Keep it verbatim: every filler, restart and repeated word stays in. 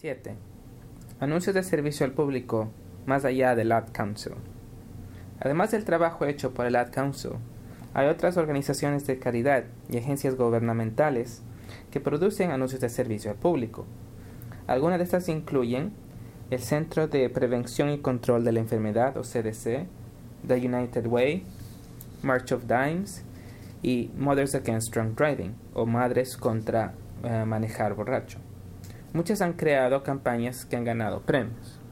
siete. Anuncios de servicio al público más allá del Ad Council. Además del trabajo hecho por el Ad Council, hay otras organizaciones de caridad y agencias gubernamentales que producen anuncios de servicio al público. Algunas de estas incluyen el Centro de Prevención y Control de la Enfermedad, o C D C, The United Way, March of Dimes y Mothers Against Drunk Driving, o Madres contra uh, Manejar Borracho. Muchas han creado campañas que han ganado premios.